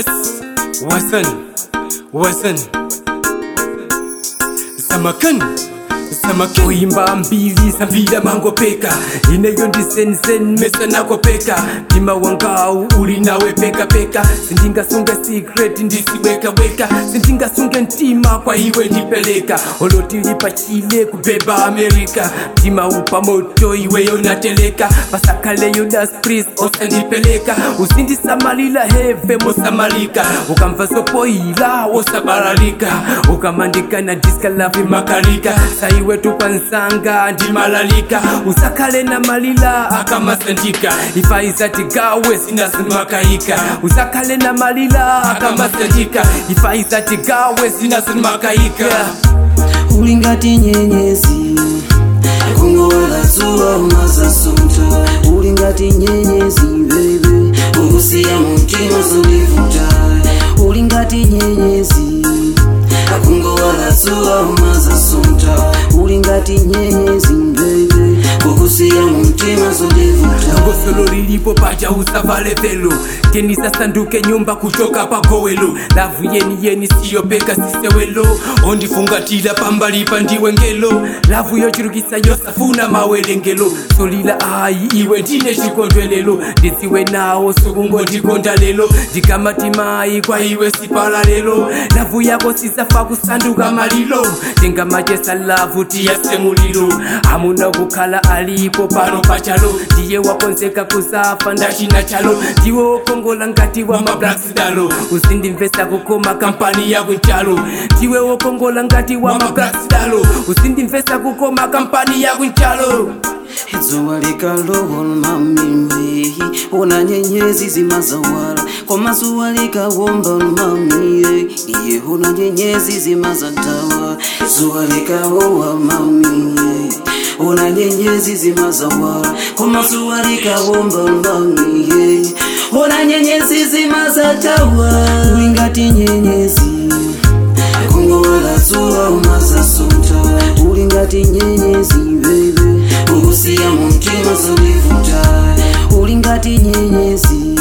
Yes, Wasan Samakan Kuimba mbili sambila mangopeka Ineyo ndisensen mesa nakopeka Tima wangau uli nawe peka peka Sindinga sunga secret ndisiweka weka Sindinga sunga ntima kwa iwe nipeleka Olotilipa Chile kubeba Amerika Tima upa moto iwe yonateleka Pasakale yodas pris osa nipeleka Usindi samalila heve mosamalika Ukamva sopo ila osa baralika Ukamandika na diska lavi makarika Saiwe tupansanga ndi malalika Usakale na malila akamasandika Ifaizati gawe sinasimakaika Usakale na malila akamasandika Ifaizati gawe sinasimakaika Ulingati nyenyezi Kungo wala zuwa umaza sunta Ulingati nyenyezi baby Ugusia mtima solifuta Ulingati nyenyezi Kungo wala zuwa umaza sunta Ulingati nyenyezi baby Ugusia mtima solifuta Ngosolo lilipo paja usavale velo Keni sasa nduke nyumba kutoka pagowelo Lavu yeni siyo peka sisewelo Ondi fungatila pambalipa ndiwe ngelo Lavu yochirukisa yosafuna mawelengelo Solila ai iwe ndine chikondwelelo Ndisiwe nao sukungo ndikonda lelo Ndikamatimai kwa iwe sipala lelo Lavu yako sisafa kusanduka malilo Tenga majesa lavu tiyase mulilo Amuna kukala alipo pano pachalo Ndiye wakonzeka kusafa ndachina chalo Ndiwe wokongola ngati wa mablacksidalo Usindi mvesa kukoma kampani ya kunchalo Ndiwe wokongola ngati wa mablacksidalo Usindi mvesa kukoma kampani ya kunchalo Zuwa likalowo mami Una nyenyezi zimazawala Koma zuwa likawomba mami Iye una nyenyezi zimazatawa Zuwa likawowa mami Una nyenyezi zimazawala Koma zuwa likawomba mami Una nyenyezi zimazatawa Ulingati nyenyezi Kungo wala zuwa umazasunta Ulingati nyenyezi baby Ugusia mtima solifuta Ulingati nyenyezi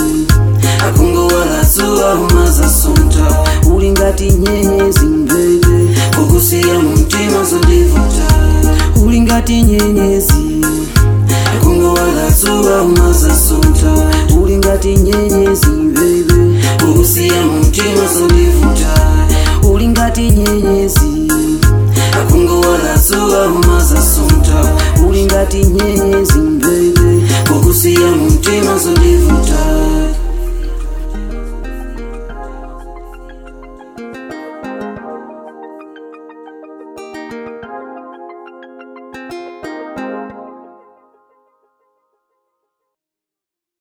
Kungo wala zuwa umazasunta Ulingati nyenyezi baby Ugusia mtima solifuta Ulingati nyenyezi Kungo wala zuwa umazasunta Ulingati nyenyezi baby Ugusia mtima solifuta Ulingati nyenyezi Kungo wala zuwa umazasunta Ulingati nyenyezi baby Ugusia mtima solifuta